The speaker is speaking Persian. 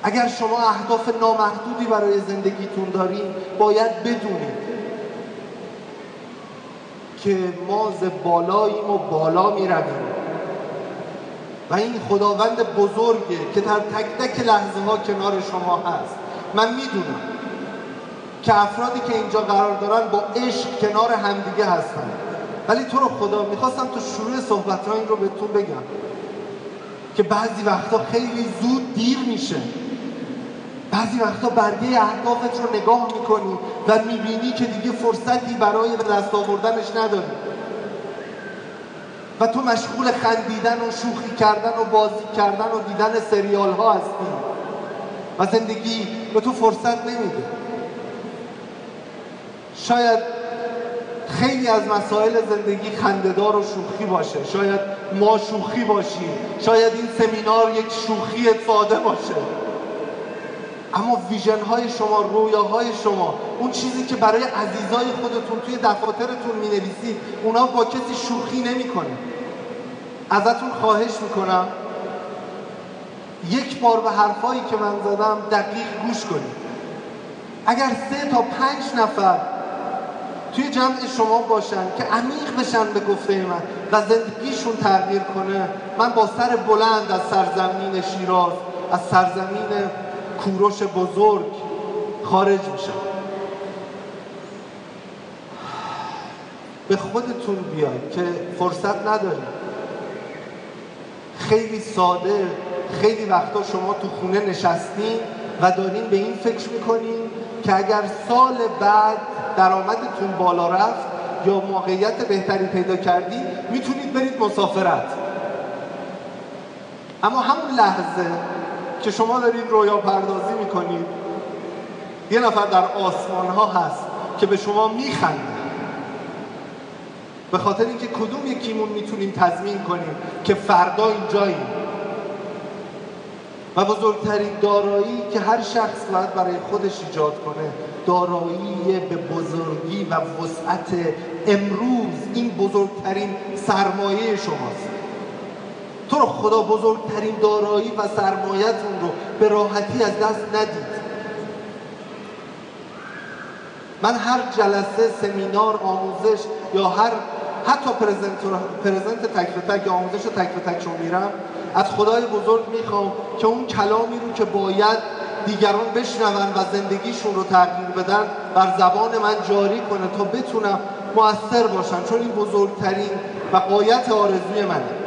اگر شما اهداف نامحدودی برای زندگیتون دارین، باید بدونید که ما ز بالاییم و بالا میرویم و این خداوند بزرگه که در تک تک لحظه ها کنار شما هست. من میدونم که افرادی که اینجا قرار دارن با عشق کنار همدیگه هستن، ولی تو رو خدا میخواستم تو شروع صحبت ها این رو بهتون بگم که بعضی وقتا خیلی زود دیر میشه. بعضی وقتا برگه اهدافت رو نگاه میکنی و میبینی که دیگه فرصتی برای دست آوردنش نداری و تو مشغول خندیدن و شوخی کردن و بازی کردن و دیدن سریال ها هستی و زندگی به تو فرصت نمیده. شاید خیلی از مسائل زندگی خنده‌دار و شوخی باشه، شاید ما شوخی باشیم، شاید این سمینار یک شوخی ساده باشه، اما ویژن های شما، رویاهای شما، اون چیزی که برای عزیزای خودتون توی دفاترتون می نویسید، اونا با کسی شوخی نمی کنه. ازتون خواهش میکنم یک بار به حرفایی که من زدم دقیق گوش کنید. اگر 3 تا 5 نفر توی جمع شما باشن که عمیق بشن به گفته من و زندگیشون تغییر کنه، من با سر بلند از سرزمین شیراز، از سرزمین کوروش بزرگ خارج میشم. به خودتون بیاید که فرصت ندارید. خیلی ساده، خیلی وقتا شما تو خونه نشستین و دارین به این فکر میکنین که اگر سال بعد درآمدتون بالا رفت یا موقعیت بهتری پیدا کردی میتونید برید مسافرت. اما همون لحظه که شما دارید رویا پردازی میکنید، یه نفر در آسمان ها هست که به شما میخنده، به خاطر اینکه کدوم یکیمون میتونیم تضمین کنیم که فردا اینجاییم. و بزرگترین دارایی که هر شخص باید برای خودش ایجاد کنه، دارایی به بزرگی و وسعت امروز. این بزرگترین سرمایه شماست. تو رو خدا بزرگترین دارایی و سرمایه‌تون رو به راحتی از دست ندید. من هر جلسه، سمینار، آموزش یا حتی پرزنت تک به تک یا آموزش تک به تک رو میرم، از خدای بزرگ میخوام که اون کلامی رو که باید دیگران بشنون و زندگیشون رو تغییر بدن بر زبان من جاری کنه تا بتونم مؤثر باشم، چون این بزرگترین و غایت آرزوی منه.